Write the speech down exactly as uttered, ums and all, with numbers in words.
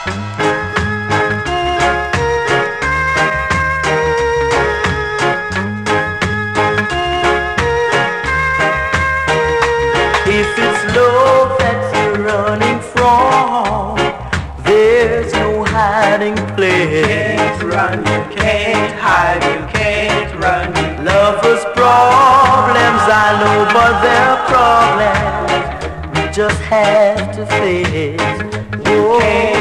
If it's love that you're running from, there's no hiding place. You can't run, you can't hide, you can't run. Lovers' problems, I know, but they're problems we just have to face. Whoa.